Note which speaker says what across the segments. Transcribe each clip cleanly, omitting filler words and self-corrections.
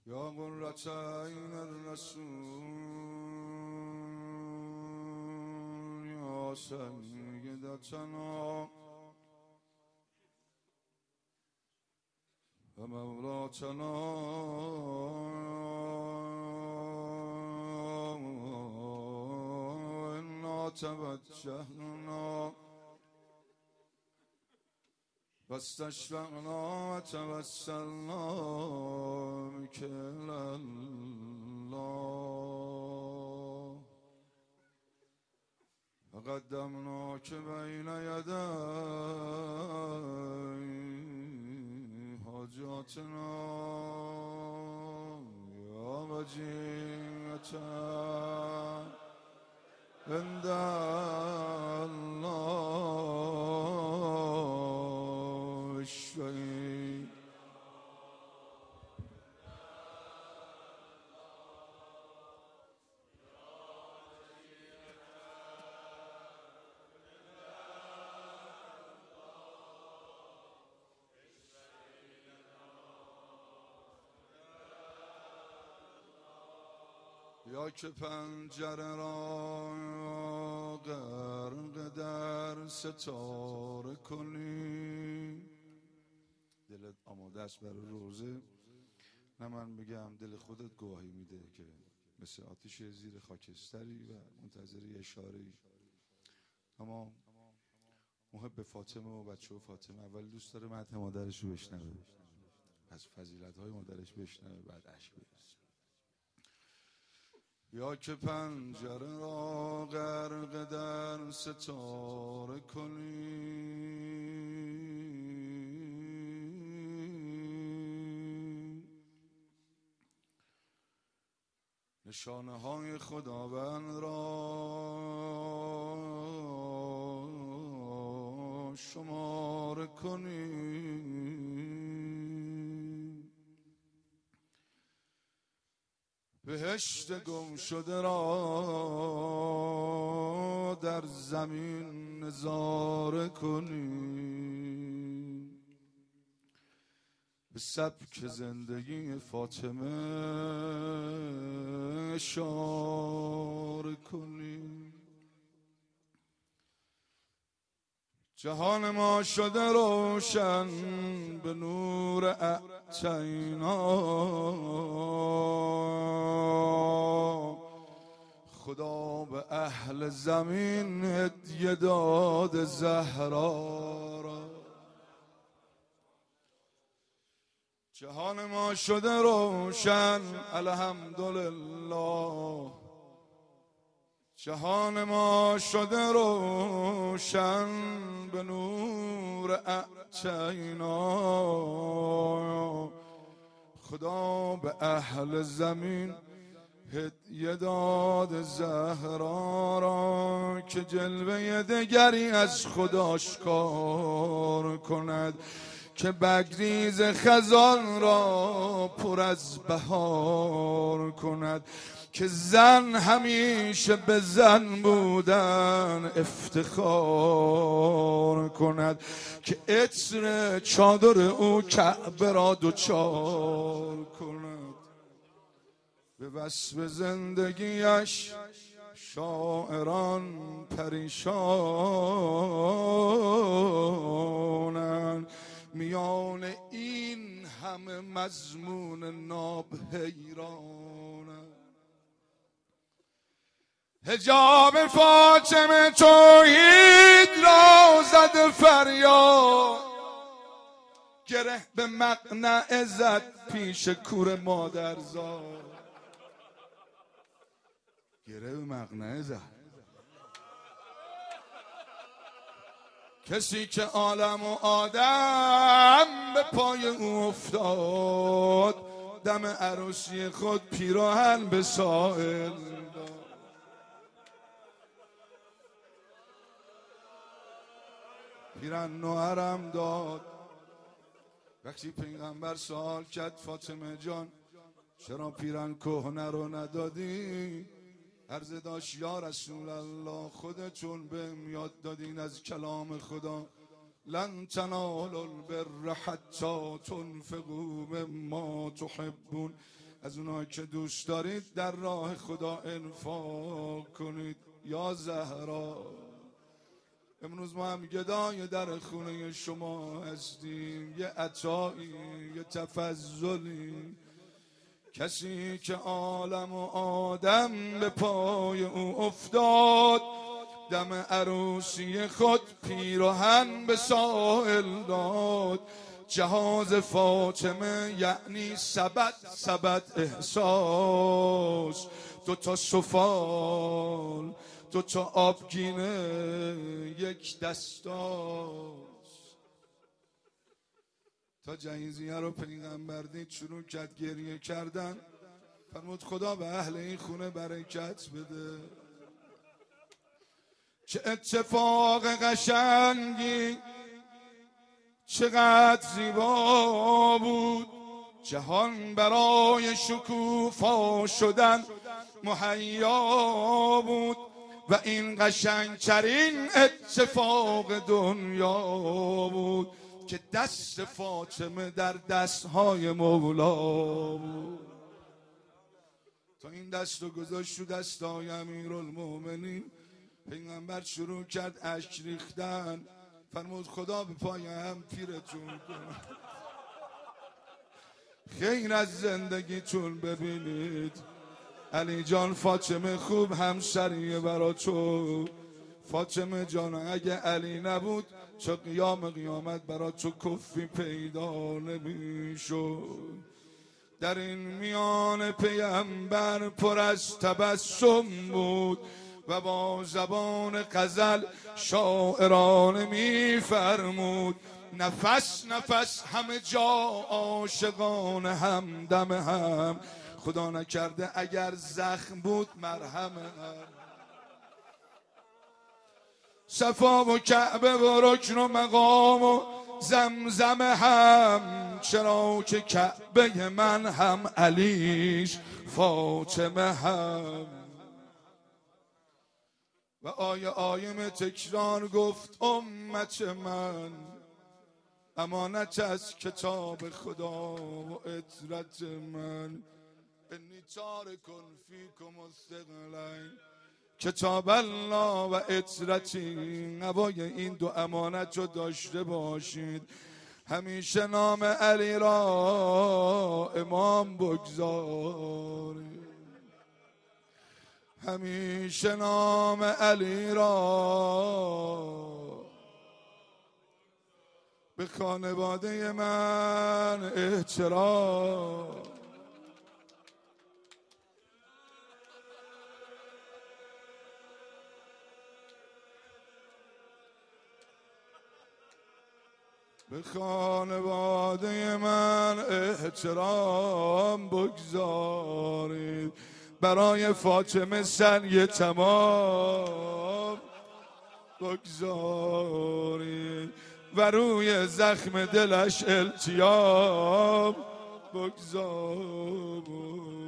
Speaker 1: یا قرة عین الرسول یا سیدتنا و مولاتنا انا توجهنا واستشفعنا و توسلنا بك إلى الله وقدمناك بين يدي حاجاتنا يا وجيهة عند الله الشهيد یا که پنجره را غرق در ستاره کنی. دلت آماده است برای روزه؟ نه من بگم دل خودت گواهی میده که مثل آتش زیر خاکستری و منتظر اشاره‌ای. اما محب فاطمه و بچه و فاطمه اول دوست داره مدح مادرش رو بشنوه، از فضیلت‌های مادرش بشنوه، بعد اشک بریزه. یا که پنجره را غرق در ستاره کنی، نشانه های خداوند را شمار کنی، بهشت گم شده را در زمین نظاره کنی، به سبک زندگی فاطمه اشاره کنی. جهان ما شده روشن به نور اعطینا، خدا به اهل زمین هدیه داد زهرا را. جهان ما شده روشن الحمدلله، جهان ما شده روشن به نور اعطینا، خدا به اهل زمین هدیه داد زهرا را که جلوه دگری از خداش کار کند، که بگریز خزان را پر از بهار کند، که زن همیشه به زن بودن افتخار کند، که عطر چادر او کعبه را دوچار کند. به وصف زندگیش شاعران پریشانند، میان این همه مضمون ناب حیرانند. حجاب فاطمه توحید را زد فریاد، گره به مقنعه زد پیش کور مادرزاد، گره به مقنعه زد. کسی که عالم و آدم به پای او افتاد، دم عروسی خود پیراهن به سائل داد. پیرن نوهرم داد. وقتی پیغمبر سوال کرد فاطمه جان چرا پیرن کهنه رو ندادی؟ عرض داشت یا رسول الله خودتون بهم یاد دادین از کلام خدا لن تنالوا البر حتی تنفقوا مما تحبون. از اونایی که دوست دارید در راه خدا انفاق کنید. یا زهرا، امروز ما هم گدای در خونه شما هستیم. یه عطایی، یه تفضلی، کسی که عالم و آدم به پای او افتاد، دم عروسی خود پیراهن به ساحل داد. جهاز فاطمه یعنی سبد احساس، دوتا سفال، دوتا آبگینه، یک دستاست. تا جهیزیه رو پیغمبر دید شروع کرد گریه کردن. فرمود خدا به اهل این خونه برکت بده. چه اتفاق قشنگی، چقدر زیبا بود. جهان برای شکوفا شدن مهیا بود و این قشنگترین اتفاق دنیا بود که دست فاطمه در دستهای مولا بود. تا این دست رو گذاشت تو دستای امیرالمومنین، پیغمبر شروع کرد اشک ریختن. فرمود خدا به پای هم پیرتون کنه، خیر از زندگیتون ببینید. علی جان فاطمه خوب همسریه برا تو. فاطمه جان اگه علی نبود چه قیامت برا تو کفی پیدا نمیشد. در این میان پیغمبر پر از تبسم بود و با زبان غزل شاعرانه میفرمود. نفس نفس همه جا عاشقان همدم هم، خدا نکرده اگر زخم بود مرهم هم. صفا و کعبه و رکن و مقام و زمزم هم، چرا که کعبه من هم علیش فاطمه هم. و آیم تکرار گفت امت من امانت از کتاب خدا و عطرت من. انی تارکن فیکم الثقلین کتاب الله و عطرتی. نوای این دو امانت رو داشته باشید. همیشه نام علی را امام بگذارید، همیشه نام علی را به خانواده من احترام. به خانواده من احترام بگذارید. برای فاطمه سنگ تمام بگذارید و روی زخم دلش التیام بگذارید.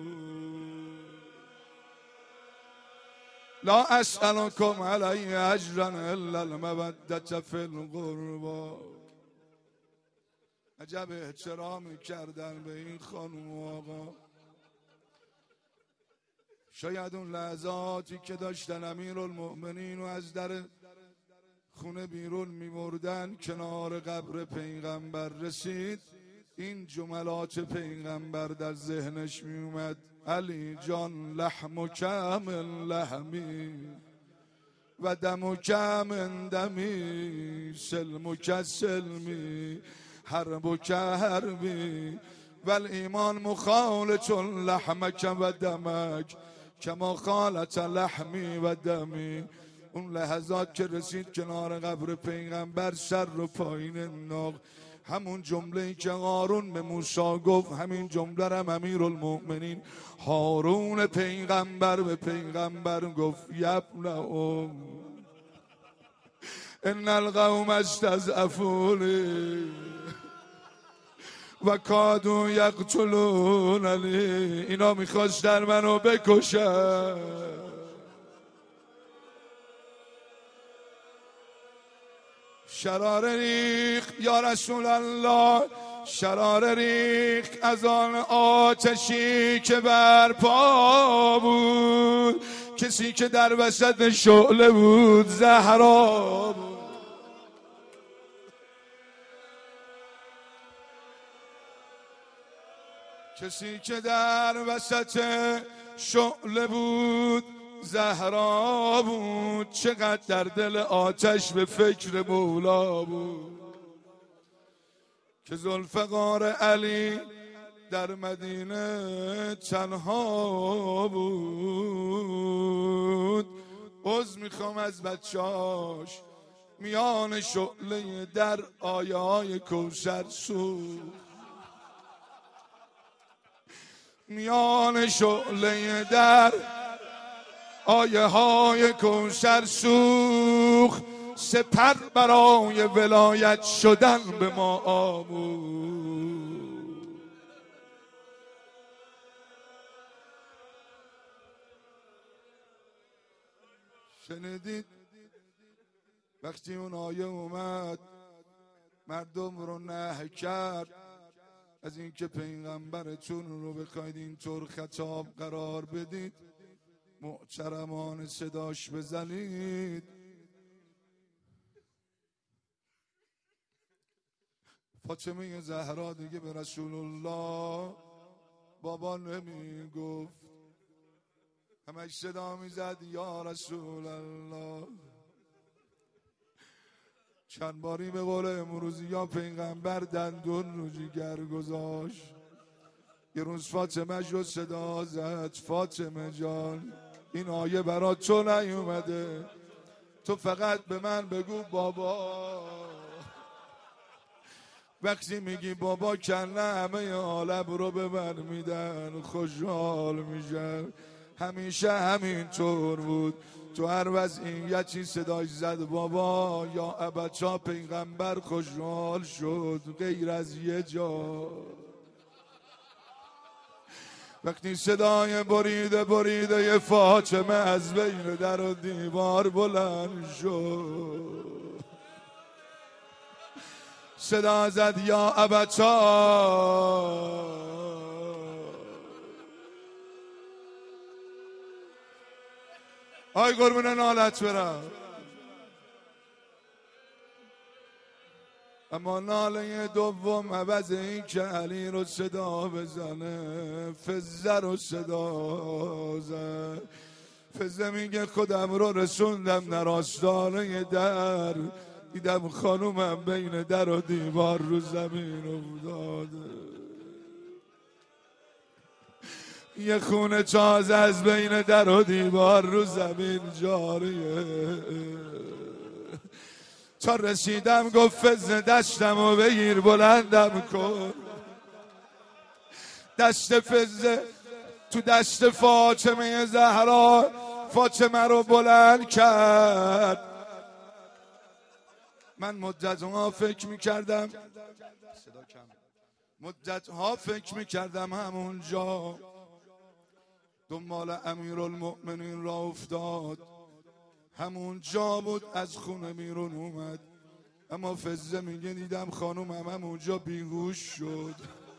Speaker 1: لا اسألكم علیه اجرا الا المودة فی القربا. عجب احترامی کردن به این خانم و آقا. شاید اون لحظاتی که داشتن امیرالمؤمنین و از در خونه بیرون می‌مردن کنار قبر پیغمبر رسید، این جملات پیغمبر در ذهنش میومد. علی جان لحمک من لحمی و دمک من دمی، سلمک سلمی، حربک حربی، والایمان مخالط لحمک و دمک کما خالط لحمی و دمی. اون لحظات که رسید کنار قبر پیغمبر، سر رو پایین ناغ، همون جمله‌ای که قارون به موسی گفت، همین جمله هم امیرالمؤمنین هارون پیغمبر به پیغمبر گفت. یبن ان القوم استضعفونی و کادوا یقتلوننی. اینا میخواستن منو بکشن. شراره ریخت یا رسول الله، شرار ریخ از آن آتشی که برپا بود، کسی که در وسط شعله بود زهرا بود. کسی که در وسط شعله بود زهرا بود، چقدر در دل آتش به فکر مولا بود. که ذوالفقار علی در مدینه تنها بود، عذر میخوام از بچهاش میان شعله در آیه های کوثر سوخت، میان شعله در آیه های کوثر سوخت، سپر برای ولایت شدن به ما آمود. شنیدید وقتی اون آیه اومد مردم رو نهی کرد از اینکه پیغمبرتون رو بخواید اینطور خطاب قرار بدید، محترمانه صداش بزنید. فاطمه زهرا دیگه به رسول الله بابا نمی گفت، همش صدا میزد یا رسول الله. چند باری به قول امروزی یا پیغمبر دندون رو جیگر گذاشت. یه روز فاطمه جو صدا زد، فاطمه جان این آیه برات تو نیومده، تو فقط به من بگو بابا. وقتی میگی بابا کنه همه عالم رو به من میدن، خوشحال میشن. همیشه همینطور بود، تو هر وضعیتی صداش زد بابا یا ابچا پیغمبر خوشحال شد، غیر از یه جا. وقتی صدای بریده یه فاطمه از بین در و دیوار بلند شد، صدا زد یا ابچا. آی قربون نالت برم. اما ناله دوم عوض این که علی رو صدا بزنه، فزه رو صدا زد. فزه میگه خودم رو رسوندم در آستانه در، دیدم خانومم بین در و دیوار رو زمین افتاده، یه خونه تازه از بین در و دیوار رو زمین جاریه. تا رسیدم گفت فزه دستم و بگیر بلندم کن. دست فزه تو دست فاطمه زهرا، فاطمه رو بلند کرد. من مدتها فکر میکردم همونجا دنبال امیرالمؤمنین را افتاد، همونجا بود از خونه بیرون اومد. اما فزه میگه دیدم خانومم همونجا بیهوش شد،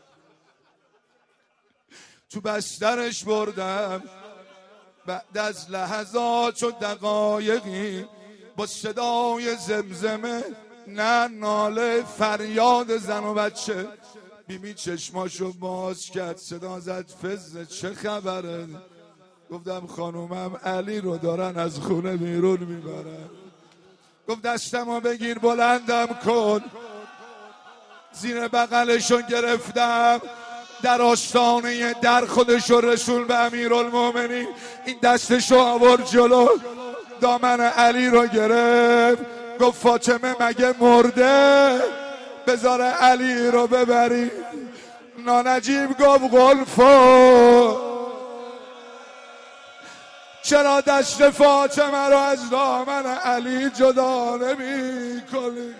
Speaker 1: تو بسترش بردم. بعد از لحظات و دقایقی با صدای زمزمه، نه ناله، فریاد زن و بچه، بیبی چشماشو باز کرد، صدا زد فزه چه خبره؟ گفتم خانومم علی رو دارن از خونه بیرون میبرن. گفت دستمو بگیر بلندم کن. زیر بغلشو گرفتم، در آستانه در خودشو رسول به امیرالمومنین، این دستشو آورد جلو، دامن علی رو گرفت. گفت فاطمه مگه مرده؟ بذار علی رو ببری. نانجیب گفت قلفو چرا دست فاطمه رو از دامن علی جدا نمی کنی؟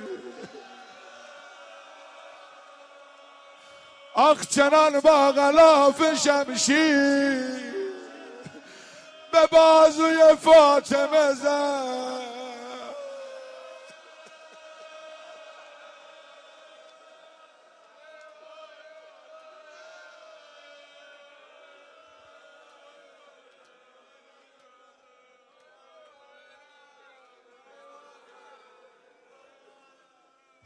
Speaker 1: آخ چنان با غلاف شمشیر به بازوی فاطمه زد.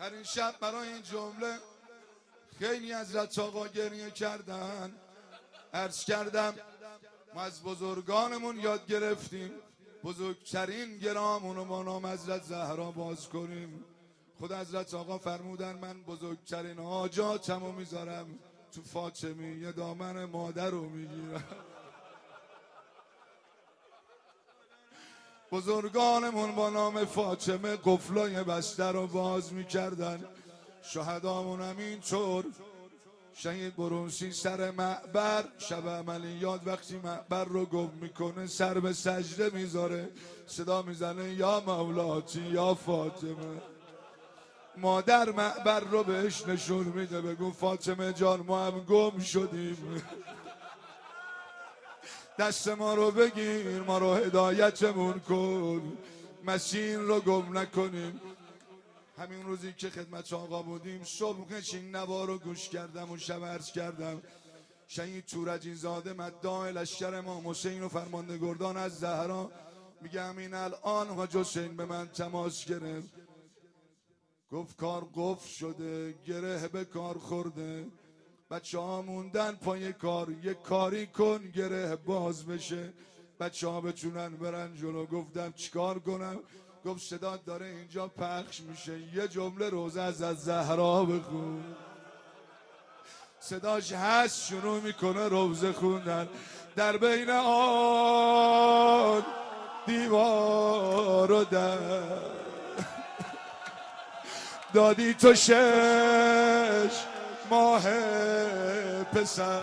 Speaker 1: این شب برای این جمله خیلی از حضرت آقا گریه کردن. عرض کردم ما از بزرگانمون یاد گرفتیم بزرگترین گرامون رو با نام حضرت زهرا باز کنیم. خود حضرت آقا فرمودن من بزرگترین حاجاتمو میذارم تو فاطمی، یه دامن مادر رو میگیرم. بزرگانمون با نام فاطمه قفلای بستر رو باز میکردن. شهدامون همینطور. شهید برونسی سر معبر شب عملیات وقتی معبر رو گم میکنه سر به سجده میذاره، صدا میزنه یا مولاتی یا فاطمه. مادر معبر رو بهش نشون میده بگو فاطمه جان ما هم گم شدیم، دست ما رو بگیر ما رو هدایتمون کن، مسیر رو گم نکنیم. همین روزی که خدمت آقا بودیم صبح چین نوا رو گوش کردم و شب عرض کردم شهید تورجی زاده مداح لشکر امام حسین و فرمانده گردان از زهرا میگه همین الان حاج حسین به من تماس گرفت گفت کار قفل شده، گره به کار خورده، بچه ها موندن پای کار، یه کاری کن گره باز بشه بچه ها بتونن برن جلو. گفتم چیکار کنم؟ گفت صدا داره اینجا پخش میشه، یه جمله روزه از زهرا بخون. صداش هست شروع میکنه روزه خوندن. در بین آن دیوار و در دادی تو 6 ماه پسر.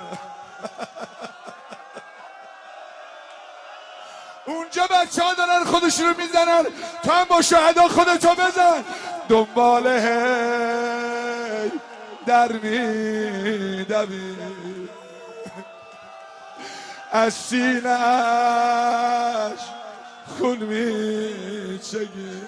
Speaker 1: اونجا بچه ها دارن خودشون رو میزنن، تو هم با شهدا خودتو بزن. دنبال هی در میدوی از سینه‌اش خون میچگی.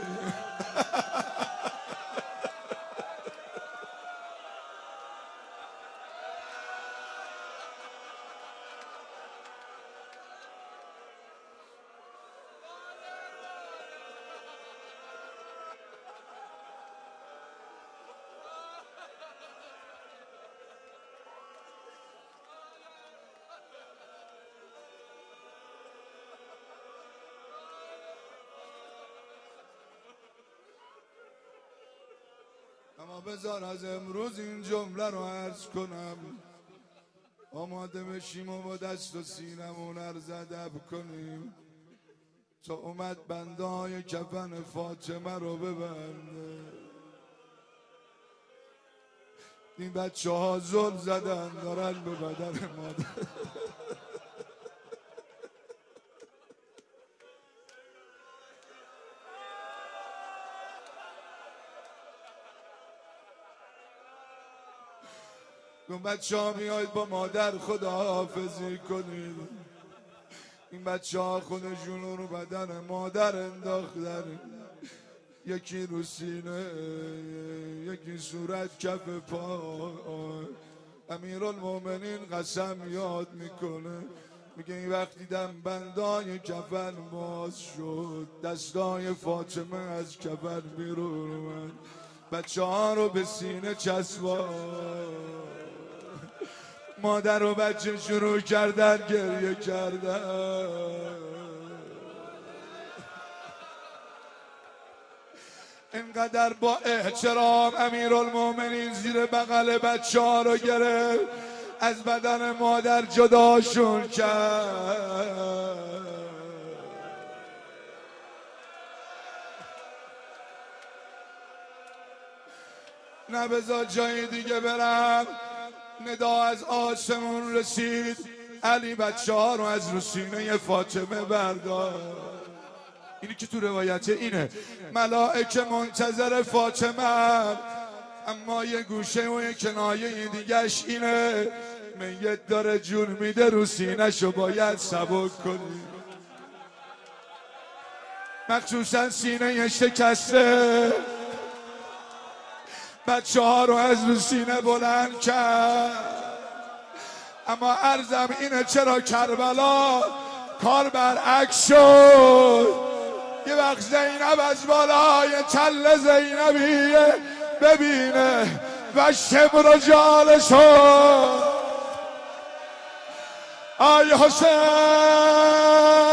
Speaker 1: اما بذار از امروز این جمله رو عرض کنم، آماده بشیم و با دست و سینمون عرض ادب کنیم تا اومد بنده های کفن فاطمه رو ببنده. این بچه ها ظلم زدن دارن به بدن مادر. اون بچه ها میاید با مادر خداحافظی کنید. این بچه ها خودشون رو بدن مادر انداختن، یکی رو سینه یکی صورت کف پا. امیرالمومنین قسم یاد میکنه میگه این وقتی دیدم بندای کفن باز شد دستای فاطمه از کفن بیرون اومد، بچه ها رو به سینه چسبان. مادر و بچه شروع کردن گریه کردن. اینقدر با احترام امیرالمومنین زیر بغل بچه ها رو گرفت از بدن مادر جداشون کرد. نه بذار جای دیگه برم. ندا از آسمون رسید علی بچه ها رو از رو سینه فاطمه بردار. اینی که تو روایت اینه ملائکه منتظر فاطمه، اما یه گوشه و یه کنایه دیگهش اینه میت داره جون میده رو سینه‌شو باید سبک کنی، مخصوصا سینه شکسته. بچه ها رو از رو سینه بلند کرد. اما عرضم اینه چرا کربلا کار برعکس شد. یه وقت زینب از بالای تل زینبیه ببینه و شمر جالشو ای حسین